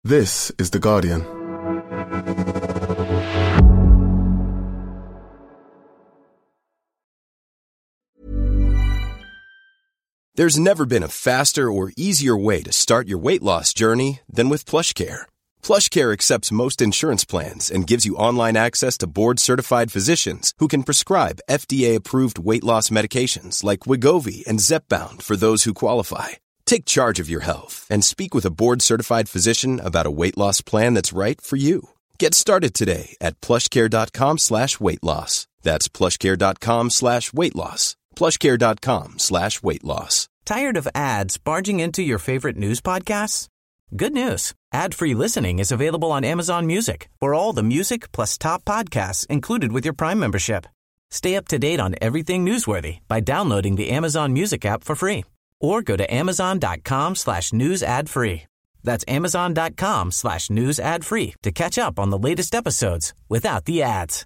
This is The Guardian. There's never been a faster or easier way to start your weight loss journey than with PlushCare. PlushCare accepts most insurance plans and gives you online access to board-certified physicians who can prescribe FDA-approved weight loss medications like Wegovy and Zepbound for those who qualify. Take charge of your health and speak with a board-certified physician about a weight loss plan that's right for you. Get started today at plushcare.com/weight loss. That's plushcare.com/weight loss. plushcare.com/weight loss. Tired of ads barging into your favorite news podcasts? Good news. Ad-free listening is available on Amazon Music for all the music plus top podcasts included with your Prime membership. Stay up to date on everything newsworthy by downloading the Amazon Music app for free or go to amazon.com/news ad free. That's amazon.com/news ad free to catch up on the latest episodes without the ads.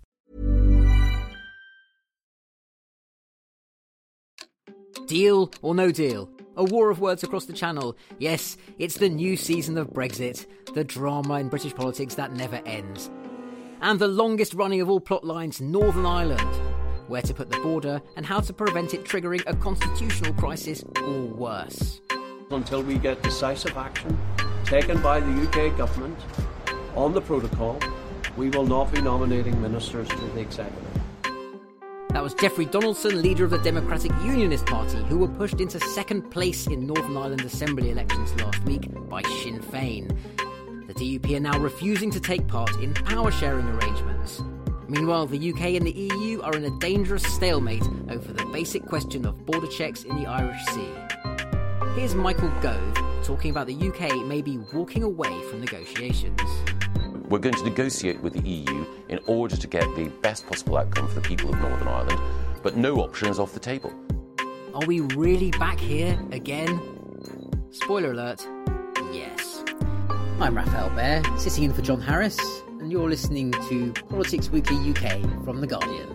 Deal or no deal? A war of words across the channel. Yes, it's the new season of Brexit, the drama in British politics that never ends. And the longest running of all plot lines, Northern Ireland. Where to put the border and how to prevent it triggering a constitutional crisis or worse. Until we get decisive action taken by the UK government on the protocol, we will not be nominating ministers to the executive. That was Jeffrey Donaldson, leader of the Democratic Unionist Party, who were pushed into second place in Northern Ireland Assembly elections last week by Sinn Féin. The DUP are now refusing to take part in power-sharing arrangements. Meanwhile, the UK and the EU are in a dangerous stalemate over the basic question of border checks in the Irish Sea. Here's Michael Gove talking about the UK maybe walking away from negotiations. We're going to negotiate with the EU in order to get the best possible outcome for the people of Northern Ireland, but no option is off the table. Are we really back here again? Spoiler alert, yes. I'm Raphael Baer, sitting in for John Harris, and you're listening to Politics Weekly UK from The Guardian.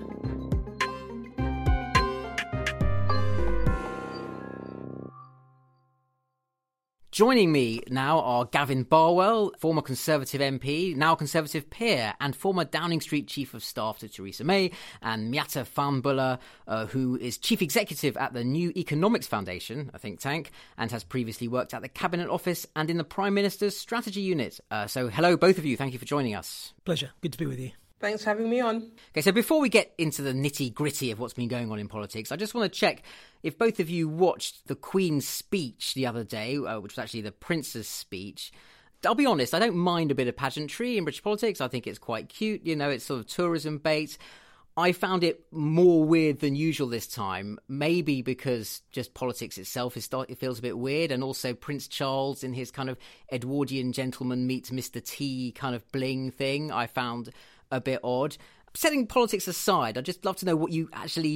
Joining me now are Gavin Barwell, former Conservative MP, now Conservative peer, and former Downing Street Chief of Staff to Theresa May, and Miatta Fahnbulleh, who is Chief Executive at the New Economics Foundation, a think tank, and has previously worked at the Cabinet Office and in the Prime Minister's Strategy Unit. So hello, both of you. Thank you for joining us. Pleasure. Good to be with you. Thanks for having me on. Okay, so before we get into the nitty-gritty of what's been going on in politics, I just want to check if both of you watched the Queen's speech the other day, which was actually the Prince's speech. I'll be honest, I don't mind a bit of pageantry in British politics. I think it's quite cute. You know, it's sort of tourism bait. I found it more weird than usual this time, maybe because just politics itself it feels a bit weird, and also Prince Charles in his kind of Edwardian gentleman meets Mr. T kind of bling thing I found a bit odd. Setting politics aside, I'd just love to know what you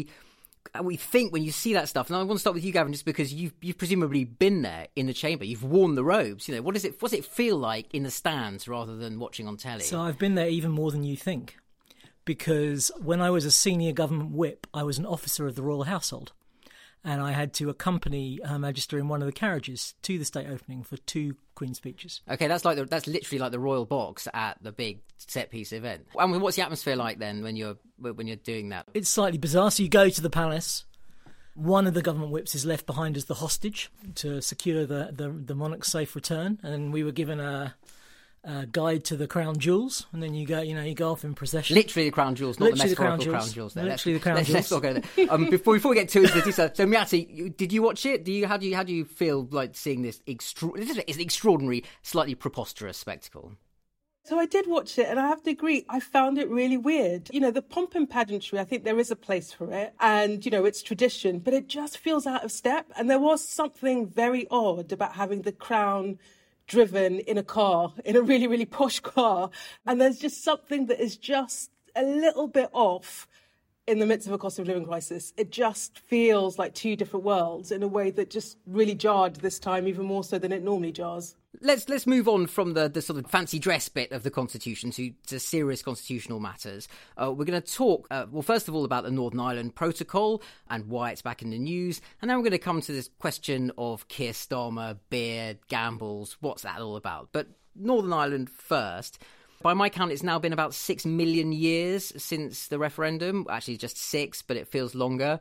think when you see that stuff. And I want to start with you, Gavin, just because you've presumably been there in the chamber. You've worn the robes. You know, what's it feel like in the stands rather than watching on telly? So I've been there even more than you think, because when I was a senior government whip, I was an officer of the royal household, and I had to accompany Her Majesty in one of the carriages to the state opening for 2 Queen speeches. Okay, that's literally like the royal box at the big set piece event. I mean, what's the atmosphere like then when you're doing that? It's slightly bizarre. So you go to the palace. One of the government whips is left behind as the hostage to secure the monarch's safe return, and we were given a guide to the crown jewels, and then you go off in procession. Literally the crown jewels, not the metaphorical crown jewels. Literally the crown jewels. Let's not go there. Before we get too into the detail, so Miatta, did you watch it? How do you feel like seeing this? It's an extraordinary, slightly preposterous spectacle. So I did watch it, and I have to agree, I found it really weird. You know, the pomp and pageantry, I think there is a place for it, and, you know, it's tradition, but it just feels out of step. And there was something very odd about having the crown driven in a car, in a really, really posh car. And there's just something that is just a little bit off in the midst of a cost of living crisis. It just feels like 2 different worlds in a way that just really jarred this time, even more so than it normally jars. Let's move on from the sort of fancy dress bit of the Constitution to serious constitutional matters. We're going to talk, first of all, about the Northern Ireland Protocol and why it's back in the news. And then we're going to come to this question of Keir Starmer, Beard, gambles. What's that all about? But Northern Ireland first. By my count, it's now been about 6 million years since the referendum. Actually, just 6, but it feels longer.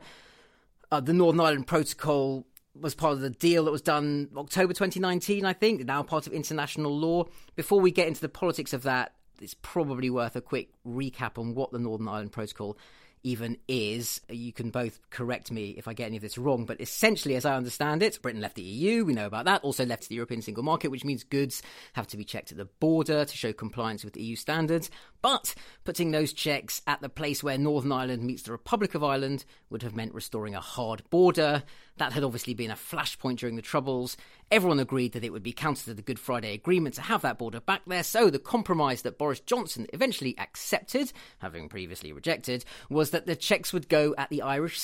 The Northern Ireland Protocol was part of the deal that was done October 2019, I think, now part of international law. Before we get into the politics of that, it's probably worth a quick recap on what the Northern Ireland Protocol even is. You can both correct me if I get any of this wrong, but essentially, as I understand it, Britain left the EU, we know about that, also left the European single market, which means goods have to be checked at the border to show compliance with EU standards. But putting those checks at the place where Northern Ireland meets the Republic of Ireland would have meant restoring a hard border. That had obviously been a flashpoint during the Troubles. Everyone agreed that it would be counter to the Good Friday Agreement to have that border back there, so the compromise that Boris Johnson eventually accepted, having previously rejected, was that the checks would go at the Irish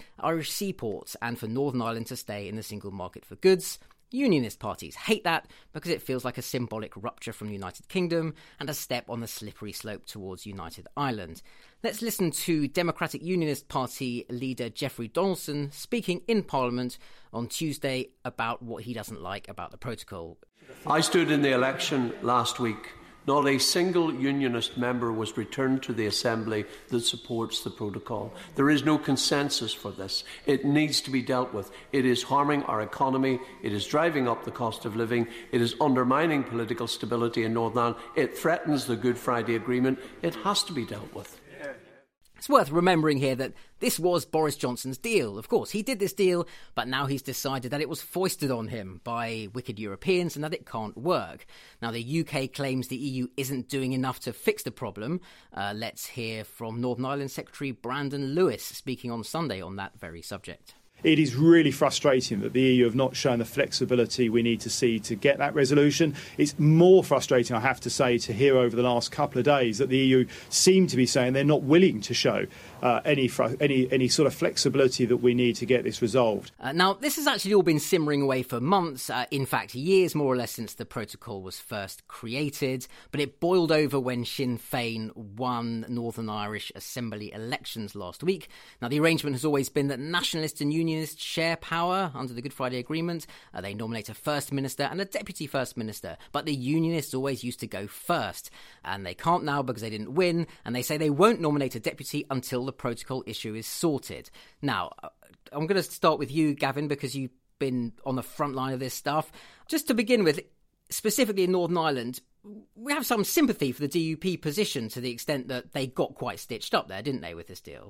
seaports, and for Northern Ireland to stay in the single market for goods. Unionist parties hate that because it feels like a symbolic rupture from the United Kingdom and a step on the slippery slope towards United Ireland. Let's listen to Democratic Unionist Party leader Jeffrey Donaldson speaking in Parliament on Tuesday about what he doesn't like about the protocol. I stood in the election last week. Not a single unionist member was returned to the Assembly that supports the protocol. There is no consensus for this. It needs to be dealt with. It is harming our economy. It is driving up the cost of living. It is undermining political stability in Northern Ireland. It threatens the Good Friday Agreement. It has to be dealt with. It's worth remembering here that this was Boris Johnson's deal. Of course, he did this deal, but now he's decided that it was foisted on him by wicked Europeans and that it can't work. Now, the UK claims the EU isn't doing enough to fix the problem. Let's hear from Northern Ireland Secretary Brandon Lewis speaking on Sunday on that very subject. It is really frustrating that the EU have not shown the flexibility we need to see to get that resolution. It's more frustrating, I have to say, to hear over the last couple of days that the EU seem to be saying they're not willing to show any sort of flexibility that we need to get this resolved. Now, this has actually all been simmering away for months, in fact, years more or less since the protocol was first created, but it boiled over when Sinn Féin won Northern Irish Assembly elections last week. Now, the arrangement has always been that nationalists and unionists share power under the Good Friday Agreement. They nominate a First Minister and a Deputy First Minister, but the unionists always used to go first, and they can't now because they didn't win, and they say they won't nominate a deputy until the protocol issue is sorted. Now, I'm going to start with you, Gavin, because you've been on the front line of this stuff. Just to begin with, specifically in Northern Ireland, we have some sympathy for the DUP position to the extent that they got quite stitched up there, didn't they, with this deal?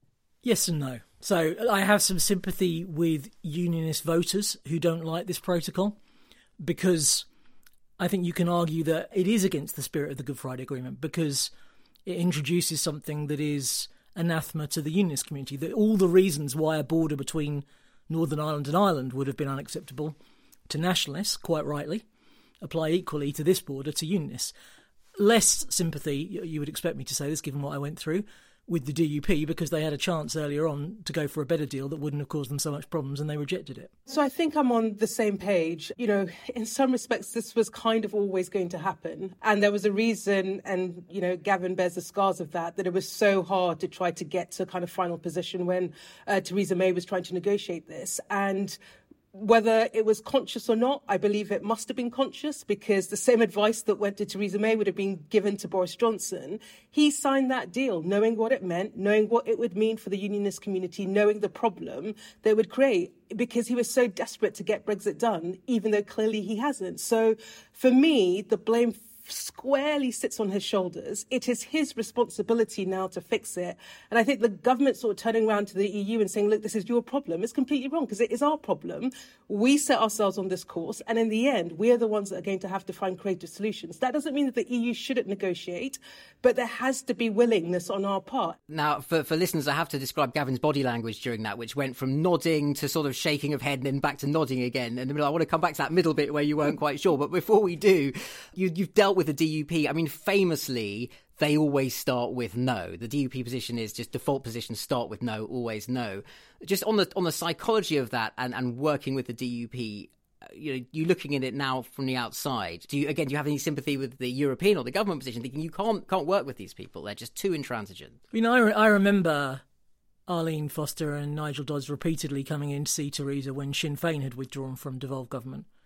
Yes and no. So I have some sympathy with unionist voters who don't like this protocol, because I think you can argue that it is against the spirit of the Good Friday Agreement, because it introduces something that is anathema to the unionist community. That all the reasons why a border between Northern Ireland and Ireland would have been unacceptable to nationalists, quite rightly, apply equally to this border to unionists. Less sympathy, you would expect me to say this given what I went through, with the DUP, because they had a chance earlier on to go for a better deal that wouldn't have caused them so much problems, and they rejected it. So I think I'm on the same page. You know, in some respects, this was kind of always going to happen. And there was a reason, and, you know, Gavin bears the scars of that it was so hard to try to get to a kind of final position when Theresa May was trying to negotiate this. And whether it was conscious or not, I believe it must have been conscious, because the same advice that went to Theresa May would have been given to Boris Johnson. He signed that deal knowing what it meant, knowing what it would mean for the unionist community, knowing the problem they would create, because he was so desperate to get Brexit done, even though clearly he hasn't. So for me, the blame squarely sits on his shoulders. It is his responsibility now to fix it. And I think the government sort of turning around to the EU and saying, look, this is your problem, is completely wrong, because it is our problem. We set ourselves on this course, and in the end, we are the ones that are going to have to find creative solutions. That doesn't mean that the EU shouldn't negotiate, but there has to be willingness on our part. Now, for listeners, I have to describe Gavin's body language during that, which went from nodding to sort of shaking of head and then back to nodding again. And I want to come back to that middle bit where you weren't quite sure. But before we do, you've dealt with the DUP. I mean, famously, they always start with no. The DUP position is just default position, start with no, always no. Just on the psychology of that and working with the DUP, you know, you looking at it now from the outside, do you have any sympathy with the European or the government position, thinking you can't work with these people, they're just too intransigent? You know, I remember Arlene Foster and Nigel Dodds repeatedly coming in to see Theresa when Sinn Féin had withdrawn from devolved government.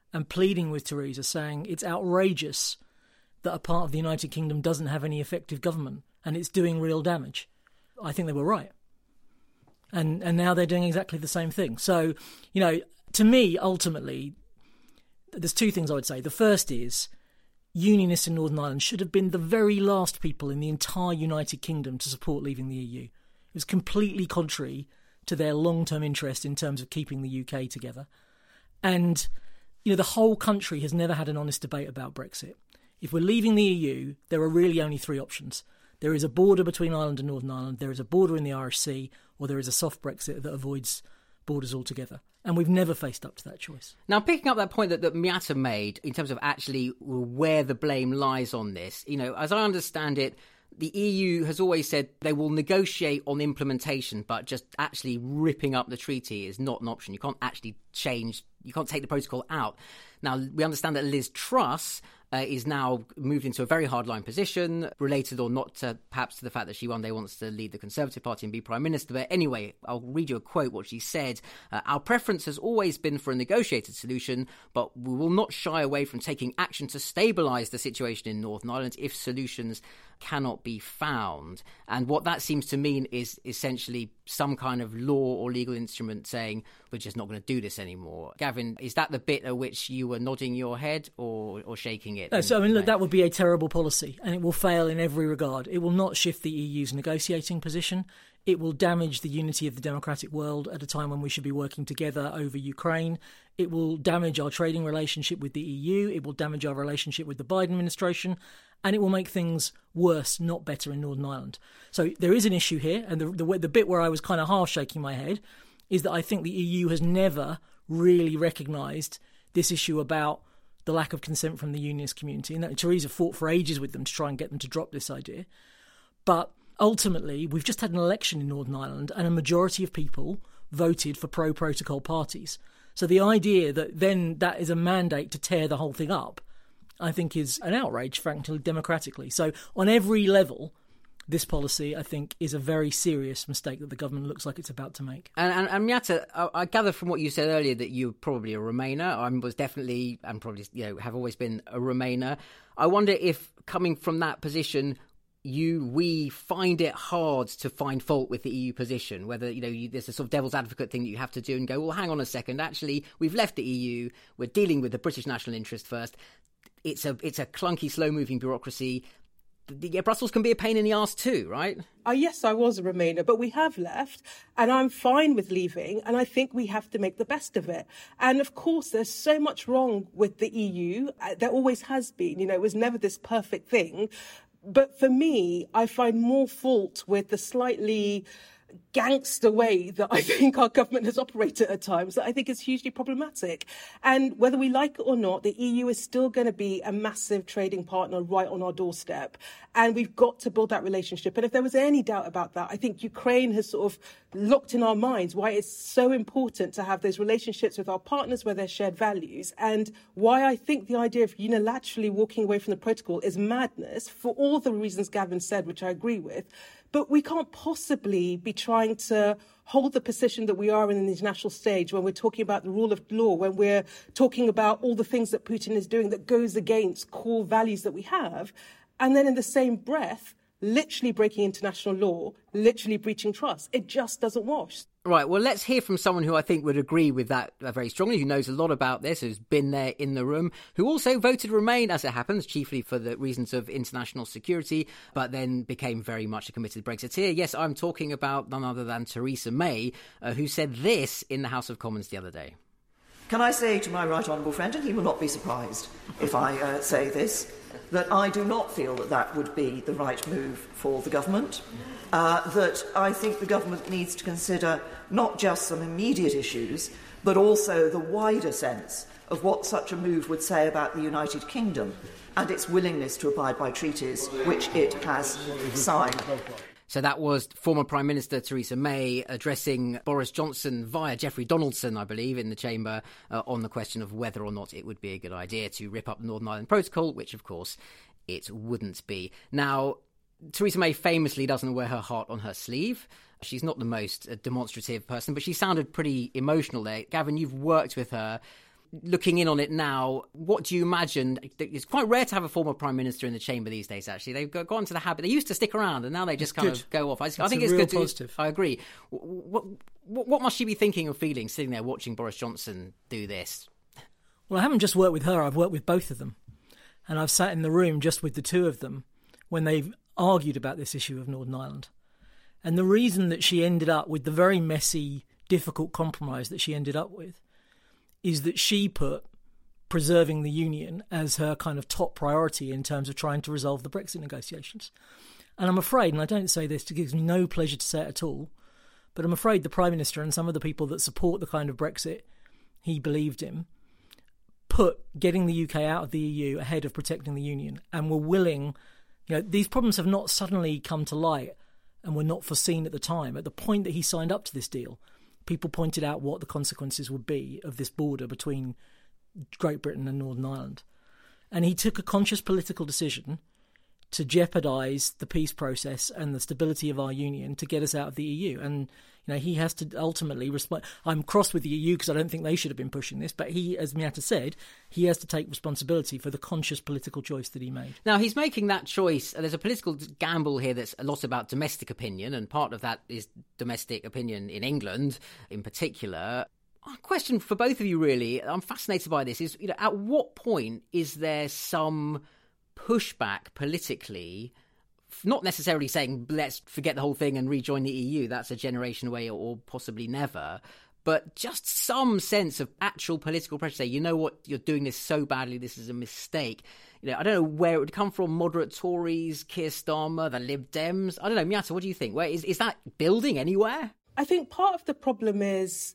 and pleading with Theresa, saying it's outrageous that a part of the United Kingdom doesn't have any effective government and it's doing real damage. I think they were right. And now they're doing exactly the same thing. So, to me, ultimately, there's two things I would say. The first is Unionists in Northern Ireland should have been the very last people in the entire United Kingdom to support leaving the EU. It was completely contrary to their long-term interest in terms of keeping the UK together. And, the whole country has never had an honest debate about Brexit. If we're leaving the EU, there are really only three options. There is a border between Ireland and Northern Ireland, there is a border in the Irish Sea, or there is a soft Brexit that avoids borders altogether. And we've never faced up to that choice. Now, picking up that point that Miata made in terms of actually where the blame lies on this, as I understand it, the EU has always said they will negotiate on implementation, but just actually ripping up the treaty is not an option. You can't actually you can't take the protocol out. Now, we understand that Liz Truss is now moved into a very hardline position, related or not perhaps to the fact that she one day wants to lead the Conservative Party and be Prime Minister. But anyway, I'll read you a quote, what she said. Our preference has always been for a negotiated solution, but we will not shy away from taking action to stabilise the situation in Northern Ireland if solutions cannot be found. And what that seems to mean is essentially some kind of law or legal instrument saying we're just not going to do this anymore. Gavin, is that the bit at which you were nodding your head or shaking it? No, so look, that would be a terrible policy, and it will fail in every regard. It will not shift the EU's negotiating position. It will damage the unity of the democratic world at a time when we should be working together over Ukraine. It will damage our trading relationship with the EU. It will damage our relationship with the Biden administration. And it will make things worse, not better, in Northern Ireland. So there is an issue here. And the bit where I was kind of half shaking my head is that I think the EU has never really recognised this issue about the lack of consent from the unionist community. And that Theresa fought for ages with them to try and get them to drop this idea. But ultimately, we've just had an election in Northern Ireland and a majority of people voted for pro-protocol parties. So the idea that then that is a mandate to tear the whole thing up, I think is an outrage, frankly, democratically. So on every level, this policy, I think, is a very serious mistake that the government looks like it's about to make. And Miata, I gather from what you said earlier that you're probably a Remainer. I was definitely, and probably, have always been a Remainer. I wonder if, coming from that position, we find it hard to find fault with the EU position, whether, there's a sort of devil's advocate thing that you have to do and go, well, hang on a second, actually, we've left the EU, we're dealing with the British national interest first. It's a clunky, slow-moving bureaucracy. Brussels can be a pain in the arse too, right? Yes, I was a Remainer, but we have left, and I'm fine with leaving, and I think we have to make the best of it. And of course, there's so much wrong with the EU. There always has been. It was never this perfect thing. But for me, I find more fault with the slightly gangster way that I think our government has operated at times that I think is hugely problematic. And whether we like it or not, the EU is still going to be a massive trading partner right on our doorstep. And we've got to build that relationship. And if there was any doubt about that, I think Ukraine has sort of locked in our minds why it's so important to have those relationships with our partners where there's shared values, and why I think the idea of unilaterally walking away from the protocol is madness for all the reasons Gavin said, which I agree with. But we can't possibly be trying to hold the position that we are in the international stage when we're talking about the rule of law, when we're talking about all the things that Putin is doing that goes against core values that we have, and then in the same breath, literally breaking international law, literally breaching trust. It just doesn't wash. Right, well, let's hear from someone who I think would agree with that very strongly, who knows a lot about this, who's been there in the room, who also voted Remain, as it happens, chiefly for the reasons of international security, but then became very much a committed Brexiteer. Yes, I'm talking about none other than Theresa May, who said this in the House of Commons the other day. Can I say to my right honourable friend, and he will not be surprised if I say this, that I do not feel that that would be the right move for the government, that I think the government needs to consider not just some immediate issues, but also the wider sense of what such a move would say about the United Kingdom and its willingness to abide by treaties which it has signed. So that was former Prime Minister Theresa May addressing Boris Johnson via Jeffrey Donaldson, I believe, in the chamber on the question of whether or not it would be a good idea to rip up the Northern Ireland Protocol, which, of course, it wouldn't be. Now, Theresa May famously doesn't wear her heart on her sleeve. She's not the most demonstrative person, but she sounded pretty emotional there. Gavin, you've worked with her. looking in on it now, what do you imagine? It's quite rare to have a former Prime Minister in the chamber these days, actually. They've got into the habit. They used to stick around, and now they just kind of go off. I think it's good. Positive. I agree. What must she be thinking or feeling sitting there watching Boris Johnson do this? Well, I haven't just worked with her. I've worked with both of them. And I've sat in the room just with the two of them when they've argued about this issue of Northern Ireland. And the reason that she ended up with the very messy, difficult compromise that she ended up with is that she put preserving the union as her kind of top priority in terms of trying to resolve the Brexit negotiations. And I'm afraid, and I don't say this, it gives me no pleasure to say it at all, but I'm afraid the Prime Minister and some of the people that support the kind of Brexit he believed in put getting the UK out of the EU ahead of protecting the union, and were willing, these problems have not suddenly come to light and were not foreseen at the time. At the point that he signed up to this deal, people pointed out what the consequences would be of this border between Great Britain and Northern Ireland. And he took a conscious political decision to jeopardise the peace process and the stability of our union to get us out of the EU. And he has to ultimately respond. I'm cross with the EU because I don't think they should have been pushing this, but he, as Miatta said, he has to take responsibility for the conscious political choice that he made. Now, he's making that choice. There's a political gamble here that's a lot about domestic opinion, and part of that is domestic opinion in England in particular. A question for both of you, really, I'm fascinated by this, is at what point is there some pushback politically, not necessarily saying let's forget the whole thing and rejoin the EU, that's a generation away or possibly never, but just some sense of actual political pressure, say, you know what, you're doing this so badly, this is a mistake. I don't know where it would come from, moderate Tories, Keir Starmer, the Lib Dems. I don't know, Miatta, what do you think? Is that building anywhere? I think part of the problem is,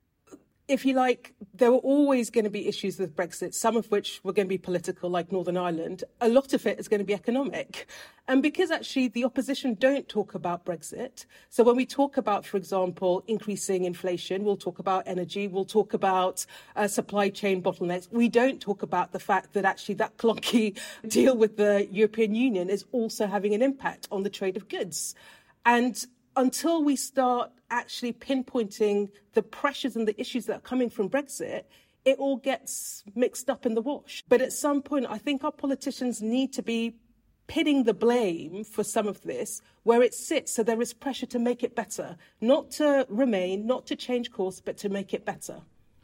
if you like, there were always going to be issues with Brexit, some of which were going to be political, like Northern Ireland. A lot of it is going to be economic. And because actually the opposition don't talk about Brexit, so when we talk about, for example, increasing inflation, we'll talk about energy, we'll talk about supply chain bottlenecks. We don't talk about the fact that actually that clunky deal with the European Union is also having an impact on the trade of goods. And until we start actually pinpointing the pressures and the issues that are coming from Brexit, it all gets mixed up in the wash. But at some point, I think our politicians need to be pitting the blame for some of this where it sits, so there is pressure to make it better, not to remain, not to change course, but to make it better.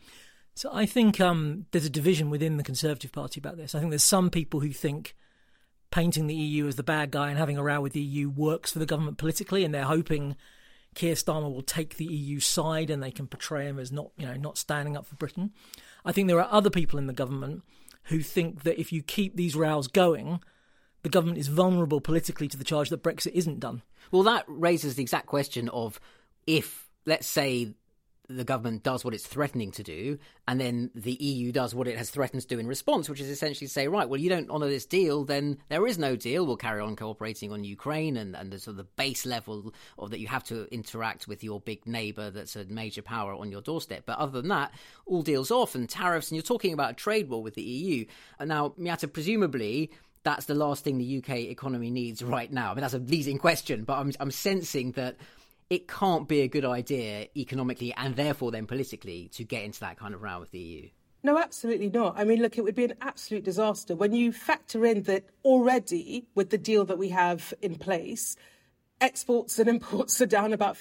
So I think there's a division within the Conservative Party about this. I think there's some people who think painting the EU as the bad guy and having a row with the EU works for the government politically, and they're hoping Keir Starmer will take the EU side and they can portray him as not standing up for Britain. I think there are other people in the government who think that if you keep these rows going, the government is vulnerable politically to the charge that Brexit isn't done. Well, that raises the exact question of if, let's say, the government does what it's threatening to do, and then the EU does what it has threatened to do in response, which is essentially say, right, well, you don't honour this deal, then there is no deal. We'll carry on cooperating on Ukraine and the sort of the base level of that you have to interact with your big neighbour that's a major power on your doorstep. But other than that, all deals off and tariffs, and you're talking about a trade war with the EU. And now, Miatta, presumably that's the last thing the UK economy needs right now. I mean, that's a leading question, but I'm sensing that it can't be a good idea economically and therefore then politically to get into that kind of row with the EU. No, absolutely not. I mean, look, it would be an absolute disaster when you factor in that already with the deal that we have in place, exports and imports are down about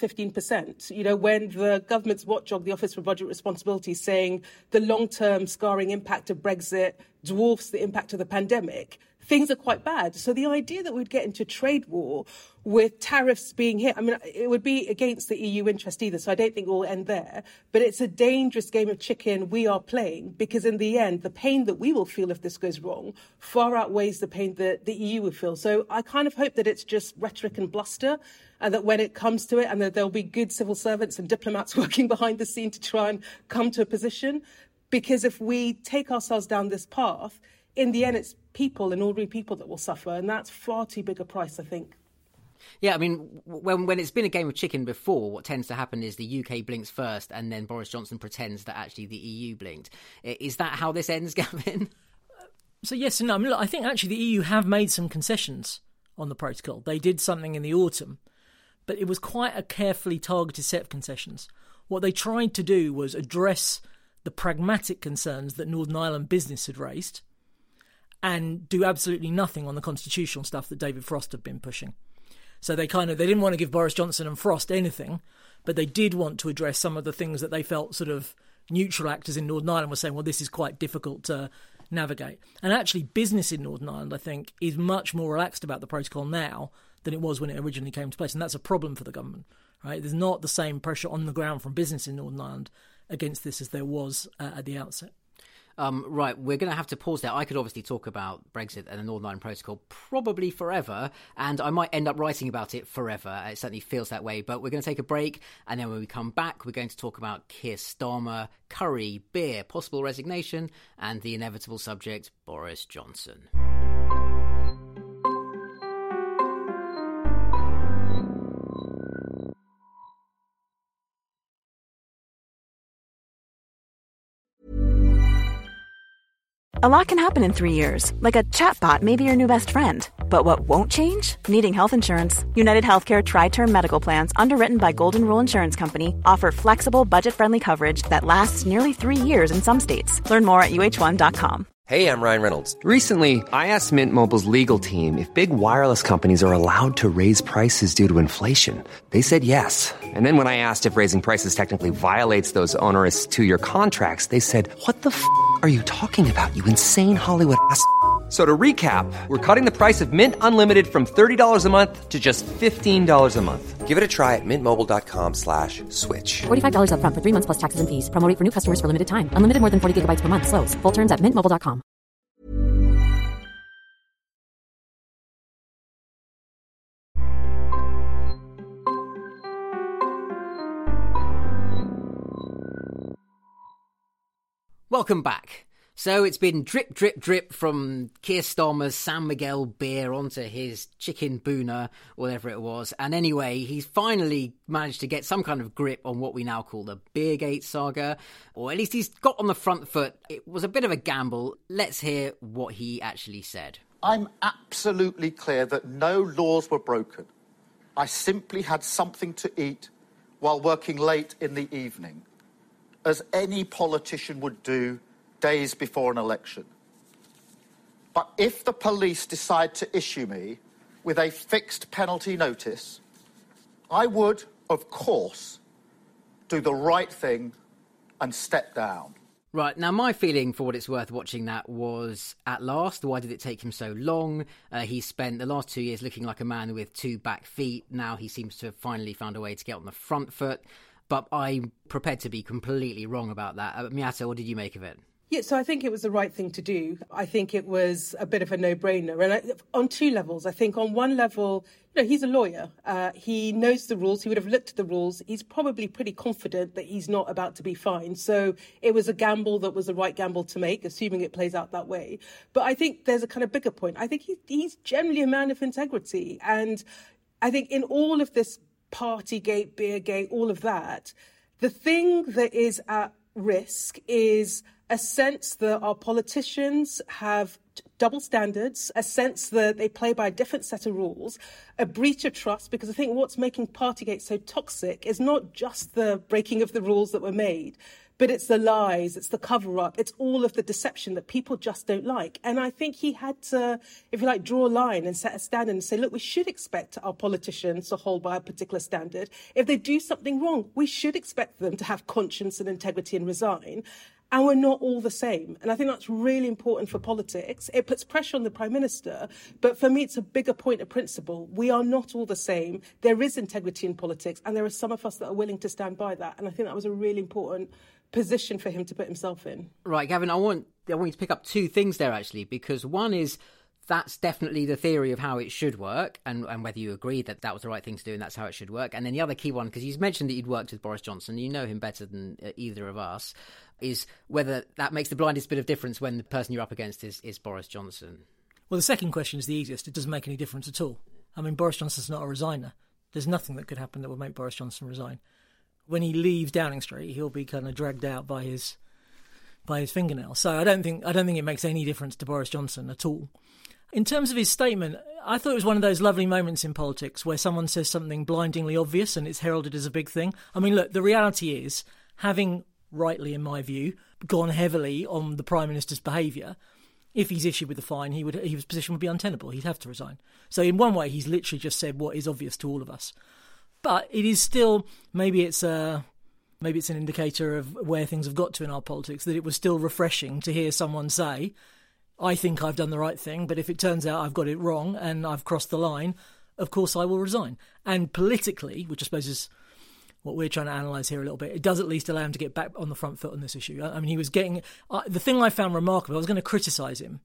15%. When the government's watchdog, the Office for Budget Responsibility, is saying the long-term scarring impact of Brexit dwarfs the impact of the pandemic, things are quite bad. So the idea that we'd get into trade war with tariffs being hit, I mean, it would be against the EU interest either, so I don't think we'll end there. But it's a dangerous game of chicken we are playing, because in the end, the pain that we will feel if this goes wrong far outweighs the pain that the EU will feel. So I kind of hope that it's just rhetoric and bluster, and that when it comes to it, and that there'll be good civil servants and diplomats working behind the scene to try and come to a position. Because if we take ourselves down this path, in the end, it's people and ordinary people that will suffer, and that's far too big a price, I think. Yeah, I mean, when it's been a game of chicken before, what tends to happen is the UK blinks first and then Boris Johnson pretends that actually the EU blinked. Is that how this ends, Gavin? So yes and no. I mean, look, I think actually the EU have made some concessions on the protocol. They did something in the autumn, but it was quite a carefully targeted set of concessions. What they tried to do was address the pragmatic concerns that Northern Ireland business had raised and do absolutely nothing on the constitutional stuff that David Frost had been pushing. So they didn't want to give Boris Johnson and Frost anything, but they did want to address some of the things that they felt sort of neutral actors in Northern Ireland were saying, well, this is quite difficult to navigate. And actually, business in Northern Ireland, I think, is much more relaxed about the protocol now than it was when it originally came to place. And that's a problem for the government, right? There's not the same pressure on the ground from business in Northern Ireland against this as there was at the outset. Right, we're going to have to pause there. I could obviously talk about Brexit and the Northern Ireland Protocol probably forever, and I might end up writing about it forever. It certainly feels that way, but we're going to take a break, and then when we come back, we're going to talk about Keir Starmer, curry, beer, possible resignation, and the inevitable subject, Boris Johnson. A lot can happen in 3 years, like a chatbot may be your new best friend. But what won't change? Needing health insurance. United Healthcare Tri-Term Medical Plans, underwritten by Golden Rule Insurance Company, offer flexible, budget-friendly coverage that lasts nearly 3 years in some states. Learn more at uh1.com. Hey, I'm Ryan Reynolds. Recently, I asked Mint Mobile's legal team if big wireless companies are allowed to raise prices due to inflation. They said yes. And then when I asked if raising prices technically violates those onerous 2-year contracts, they said, what the f*** are you talking about, you insane Hollywood ass f- So to recap, we're cutting the price of Mint Unlimited from $30 a month to just $15 a month. Give it a try at mintmobile.com/switch. $45 up front for 3 months plus taxes and fees. Promo rate for new customers for limited time. Unlimited more than 40 gigabytes per month. Slows full terms at mintmobile.com. Welcome back. So it's been drip, drip, drip from Keir Starmer's San Miguel beer onto his chicken boona, whatever it was. And anyway, he's finally managed to get some kind of grip on what we now call the Beergate saga, or at least he's got on the front foot. It was a bit of a gamble. Let's hear what he actually said. I'm absolutely clear that no laws were broken. I simply had something to eat while working late in the evening, as any politician would do days before an election. But if the police decide to issue me with a fixed penalty notice, I would, of course, do the right thing and step down. Right, now my feeling, for what it's worth, watching that was, at last, why did it take him so long? He spent the last 2 years looking like a man with 2 back feet. Now he seems to have finally found a way to get on the front foot. But I'm prepared to be completely wrong about that. Miatta, what did you make of it? Yeah, so I think it was the right thing to do. I think it was a bit of a no-brainer. And on 2 levels, I think on one level, he's a lawyer. He knows the rules. He would have looked at the rules. He's probably pretty confident that he's not about to be fined. So it was a gamble that was the right gamble to make, assuming it plays out that way. But I think there's a kind of bigger point. I think he's generally a man of integrity. And I think in all of this Partygate, Beergate, all of that, the thing that is at risk is a sense that our politicians have double standards, a sense that they play by a different set of rules, a breach of trust, because I think what's making Partygate so toxic is not just the breaking of the rules that were made, but it's the lies, it's the cover-up, it's all of the deception that people just don't like. And I think he had to, if you like, draw a line and set a standard and say, look, we should expect our politicians to hold by a particular standard. If they do something wrong, we should expect them to have conscience and integrity and resign. And we're not all the same. And I think that's really important for politics. It puts pressure on the Prime Minister. But for me, it's a bigger point of principle. We are not all the same. There is integrity in politics. And there are some of us that are willing to stand by that. And I think that was a really important position for him to put himself in. Right, Gavin, I want you to pick up 2 things there, actually, because one is that's definitely the theory of how it should work, and whether you agree that that was the right thing to do and that's how it should work. And then the other key one, because you mentioned that you'd worked with Boris Johnson, you know him better than either of us, is whether that makes the blindest bit of difference when the person you're up against is Boris Johnson. Well, the second question is the easiest. It doesn't make any difference at all. I mean, Boris Johnson's not a resigner. There's nothing that could happen that would make Boris Johnson resign. When he leaves Downing Street, he'll be kind of dragged out by his fingernails. So I don't think it makes any difference to Boris Johnson at all. In terms of his statement, I thought it was one of those lovely moments in politics where someone says something blindingly obvious and it's heralded as a big thing. I mean, look, the reality is, having rightly, in my view, gone heavily on the Prime Minister's behaviour, if he's issued with the fine, his position would be untenable. He'd have to resign. So in one way, he's literally just said what is obvious to all of us. But it is still, maybe it's an indicator of where things have got to in our politics, that it was still refreshing to hear someone say, I think I've done the right thing, but if it turns out I've got it wrong and I've crossed the line, of course I will resign. And politically, which I suppose is what we're trying to analyse here a little bit, it does at least allow him to get back on the front foot on this issue. I mean, he was getting... the thing I found remarkable, I was going to criticise him,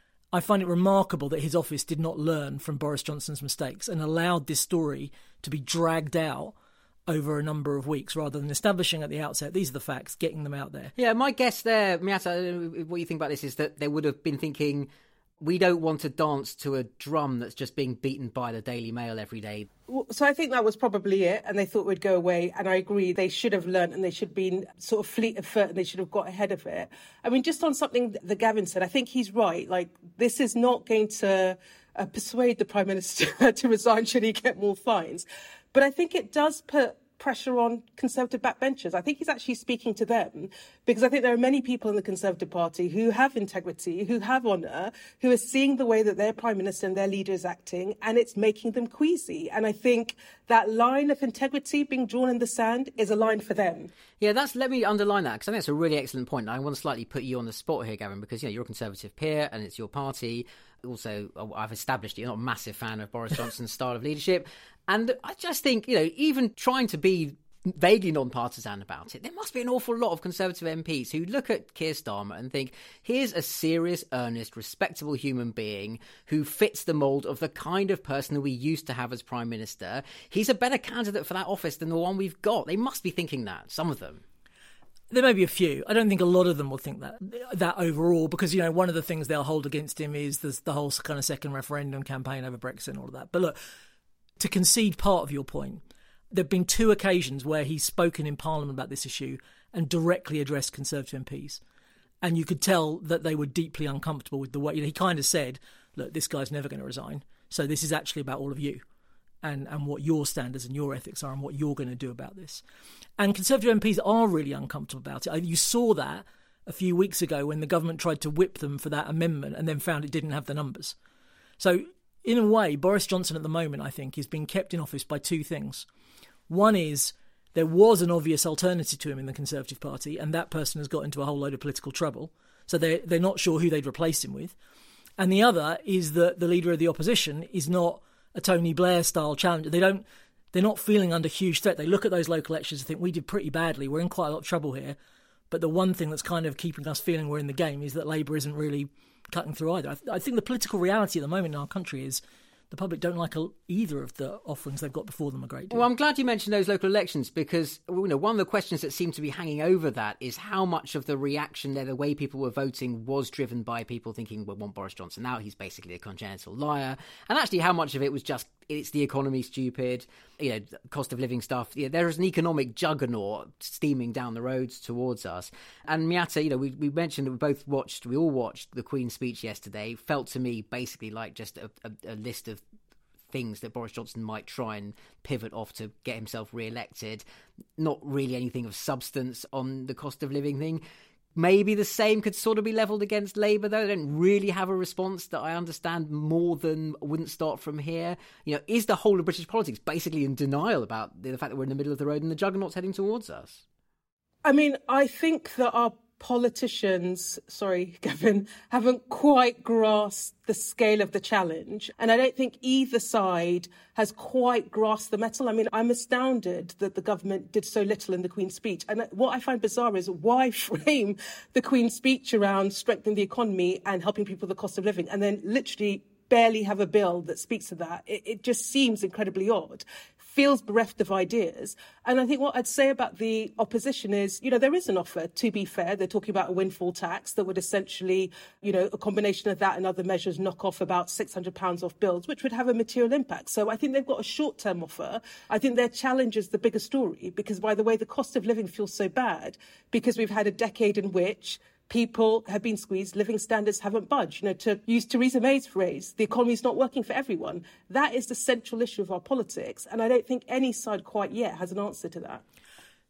I find it remarkable that his office did not learn from Boris Johnson's mistakes and allowed this story to be dragged out over a number of weeks rather than establishing at the outset, these are the facts, getting them out there. Yeah, my guess there, Miata, what you think about this is that they would have been thinking, we don't want to dance to a drum that's just being beaten by the Daily Mail every day. So I think that was probably it, and they thought we'd go away. And I agree, they should have learnt and they should have been sort of fleet of foot and they should have got ahead of it. I mean, just on something that Gavin said, I think he's right. Like, this is not going to persuade the Prime Minister to resign should he get more fines. But I think it does put pressure on Conservative backbenchers. I think he's actually speaking to them, because I think there are many people in the Conservative Party who have integrity, who have honour, who are seeing the way that their Prime Minister and their leader is acting, and it's making them queasy. And I think that line of integrity being drawn in the sand is a line for them. Yeah, let me underline that, because I think that's a really excellent point. I want to slightly put you on the spot here, Gavin, because you're a Conservative peer and it's your party. Also, I've established you're not a massive fan of Boris Johnson's style of leadership. And I just think, even trying to be vaguely non-partisan about it, there must be an awful lot of Conservative MPs who look at Keir Starmer and think, here's a serious, earnest, respectable human being who fits the mould of the kind of person that we used to have as Prime Minister. He's a better candidate for that office than the one we've got. They must be thinking that, some of them. There may be a few. I don't think a lot of them will think that overall, because, one of the things they'll hold against him is the whole kind of second referendum campaign over Brexit and all of that. But look, to concede part of your point, there have been 2 occasions where he's spoken in Parliament about this issue and directly addressed Conservative MPs. And you could tell that they were deeply uncomfortable with the way... he kind of said, look, this guy's never going to resign. So this is actually about all of you and what your standards and your ethics are and what you're going to do about this. And Conservative MPs are really uncomfortable about it. You saw that a few weeks ago when the government tried to whip them for that amendment and then found it didn't have the numbers. So in a way, Boris Johnson at the moment, I think, is being kept in office by 2 things. One is there was an obvious alternative to him in the Conservative Party, and that person has got into a whole load of political trouble. So they're not sure who they'd replace him with. And the other is that the leader of the opposition is not a Tony Blair-style challenger. They're not feeling under huge threat. They look at those local elections and think, we did pretty badly. We're in quite a lot of trouble here. But the one thing that's kind of keeping us feeling we're in the game is that Labour isn't really cutting through either. I think the political reality at the moment in our country is the public don't like either of the offerings they've got before them a great deal. Well, I'm glad you mentioned those local elections, because one of the questions that seemed to be hanging over that is how much of the reaction there, the way people were voting, was driven by people thinking, we want Boris Johnson now, he's basically a congenital liar, and actually how much of it was just, it's the economy stupid, cost of living stuff. There is an economic juggernaut steaming down the roads towards us. And Miata, we mentioned that we all watched the Queen's speech yesterday. Felt to me basically like just a list of things that Boris Johnson might try and pivot off to get himself re-elected. Not really anything of substance on the cost of living thing. Maybe the same could sort of be levelled against Labour, though. They don't really have a response that I understand more than wouldn't start from here. Is the whole of British politics basically in denial about the fact that we're in the middle of the road and the juggernaut's heading towards us? I mean, I think that our politicians, sorry, Gavin, haven't quite grasped the scale of the challenge. And I don't think either side has quite grasped the mettle. I mean, I'm astounded that the government did so little in the Queen's speech. And what I find bizarre is why frame the Queen's speech around strengthening the economy and helping people with the cost of living and then literally barely have a bill that speaks to that. It just seems incredibly odd. Feels bereft of ideas. And I think what I'd say about the opposition is, there is an offer, to be fair. They're talking about a windfall tax that would essentially, a combination of that and other measures knock off about £600 off bills, which would have a material impact. So I think they've got a short-term offer. I think their challenge is the bigger story because, by the way, the cost of living feels so bad because we've had a decade in which people have been squeezed, living standards haven't budged. To use Theresa May's phrase, the economy is not working for everyone. That is the central issue of our politics, and I don't think any side quite yet has an answer to that.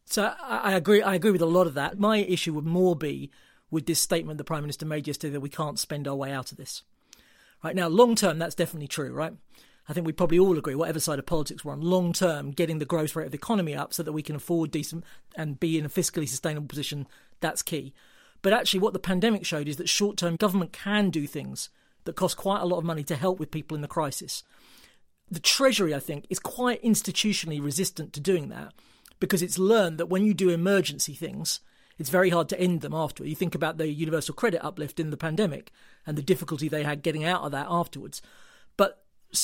So I agree with a lot of that. My issue would more be with this statement the Prime Minister made yesterday that we can't spend our way out of this. Right now, long term, that's definitely true, right? I think we probably all agree, whatever side of politics we're on, long term, getting the growth rate of the economy up so that we can afford decent and be in a fiscally sustainable position, that's key. But actually what the pandemic showed is that short term government can do things that cost quite a lot of money to help with people in the crisis. The Treasury, I think, is quite institutionally resistant to doing that because it's learned that when you do emergency things, it's very hard to end them afterward. You think about the universal credit uplift in the pandemic and the difficulty they had getting out of that afterwards. But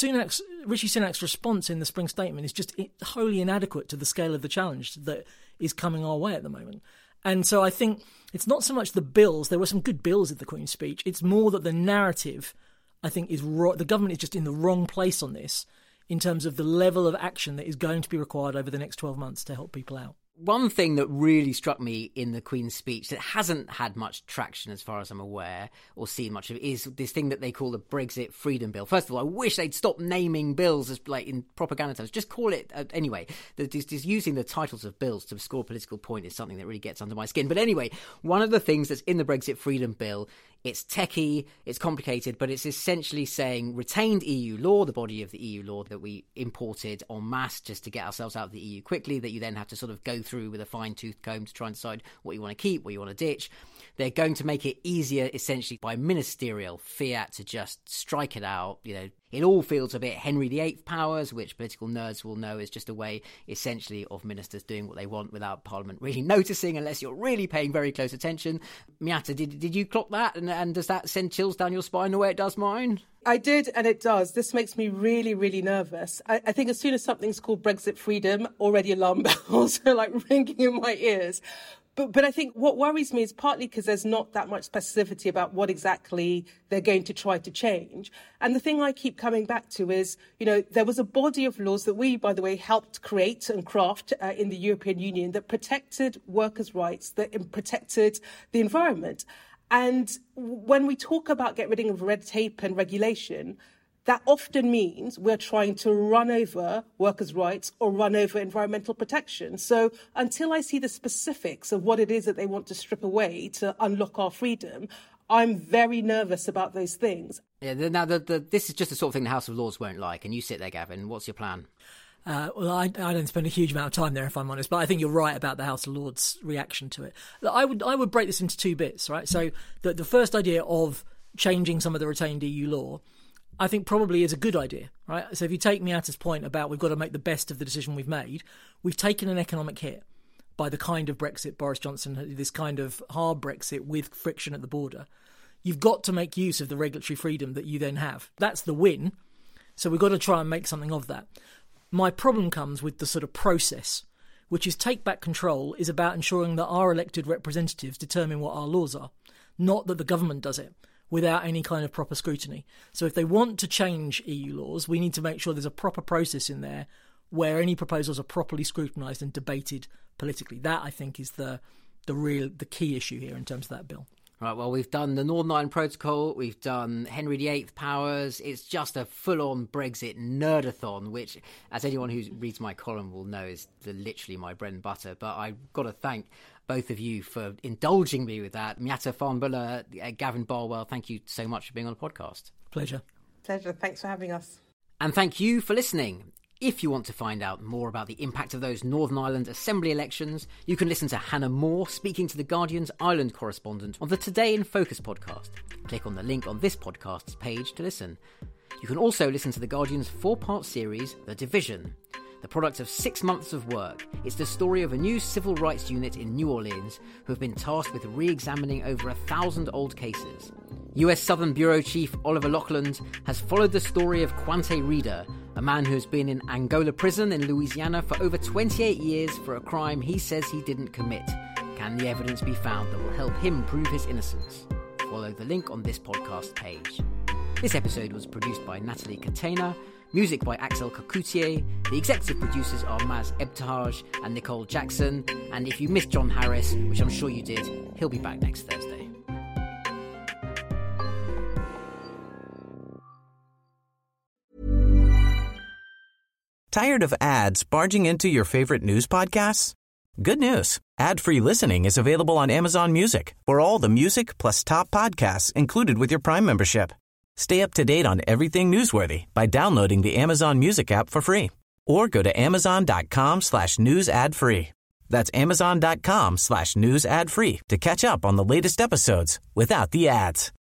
Rishi Sunak's response in the spring statement is just wholly inadequate to the scale of the challenge that is coming our way at the moment. And so I think it's not so much the bills. There were some good bills in the Queen's speech. It's more that the narrative, I think, is the government is just in the wrong place on this in terms of the level of action that is going to be required over the next 12 months to help people out. One thing that really struck me in the Queen's speech that hasn't had much traction as far as I'm aware or seen much of is this thing that they call the Brexit Freedom Bill. First of all, I wish they'd stop naming bills as like in propaganda terms. Just call it anyway. Just using the titles of bills to score a political point is something that really gets under my skin. But anyway, one of the things that's in the Brexit Freedom Bill, it's techie, it's complicated, but it's essentially saying retained EU law, the body of the EU law that we imported en masse just to get ourselves out of the EU quickly, that you then have to sort of go through with a fine-tooth comb to try and decide what you want to keep, what you want to ditch. They're going to make it easier, essentially, by ministerial fiat to just strike it out. You know, it all feels a bit Henry VIII powers, which political nerds will know is just a way, essentially, of ministers doing what they want without Parliament really noticing, unless you're really paying very close attention. Miatta, did you clock that? And does that send chills down your spine the way it does mine? I did, and it does. This makes me really, really nervous. I think as soon as something's called Brexit freedom, already alarm bells are like ringing in my ears. But I think what worries me is partly because there's not that much specificity about what exactly they're going to try to change. And the thing I keep coming back to is, you know, there was a body of laws that we, by the way, helped create and craft in the European Union that protected workers' rights, that protected the environment. And when we talk about getting rid of red tape and regulation, that often means we're trying to run over workers' rights or run over environmental protection. So until I see the specifics of what it is that they want to strip away to unlock our freedom, I'm very nervous about those things. Yeah, now this is just the sort of thing the House of Lords won't like. And you sit there, Gavin. What's your plan? Well, I don't spend a huge amount of time there, if I'm honest, but I think you're right about the House of Lords' reaction to it. I would break this into two bits, right? So the first idea of changing some of the retained EU law, I think probably is a good idea, right? So if you take Miatta's point about we've got to make the best of the decision we've made, we've taken an economic hit by the kind of Brexit Boris Johnson, this kind of hard Brexit with friction at the border. You've got to make use of the regulatory freedom that you then have. That's the win. So we've got to try and make something of that. My problem comes with the sort of process, which is take back control is about ensuring that our elected representatives determine what our laws are, not that the government does it without any kind of proper scrutiny. So if they want to change EU laws, we need to make sure there's a proper process in there where any proposals are properly scrutinised and debated politically. That, I think, is the key issue here in terms of that bill. Right, well, we've done the Northern Ireland Protocol, we've done Henry VIII powers. It's just a full-on Brexit nerdathon, which, as anyone who reads my column will know, is literally my bread and butter. But I've got to thank both of you for indulging me with that. Miatta Fahnbulleh, Gavin Barwell, thank you so much for being on the podcast. Pleasure. Thanks for having us. And thank you for listening. If you want to find out more about the impact of those Northern Ireland Assembly elections, you can listen to Hannah Moore speaking to the Guardian's Ireland correspondent on the Today in Focus podcast. Click on the link on this podcast's page to listen. You can also listen to the Guardian's 4-part series, The Division. The product of 6 months of work, it's the story of a new civil rights unit in New Orleans who have been tasked with re-examining over 1,000 old cases. US Southern Bureau Chief Oliver Laughland has followed the story of Quante Reeder, a man who has been in Angola prison in Louisiana for over 28 years for a crime he says he didn't commit. Can the evidence be found that will help him prove his innocence? Follow the link on this podcast page. This episode was produced by Natalie Catena, music by Axel Kacoutier, the executive producers are Maz Ebtahaj and Nicole Jackson, and if you missed John Harris, which I'm sure you did, he'll be back next Thursday. Tired of ads barging into your favorite news podcasts? Good news. Ad-free listening is available on Amazon Music for all the music plus top podcasts included with your Prime membership. Stay up to date on everything newsworthy by downloading the Amazon Music app for free or go to amazon.com/news ad free. That's amazon.com/news ad free to catch up on the latest episodes without the ads.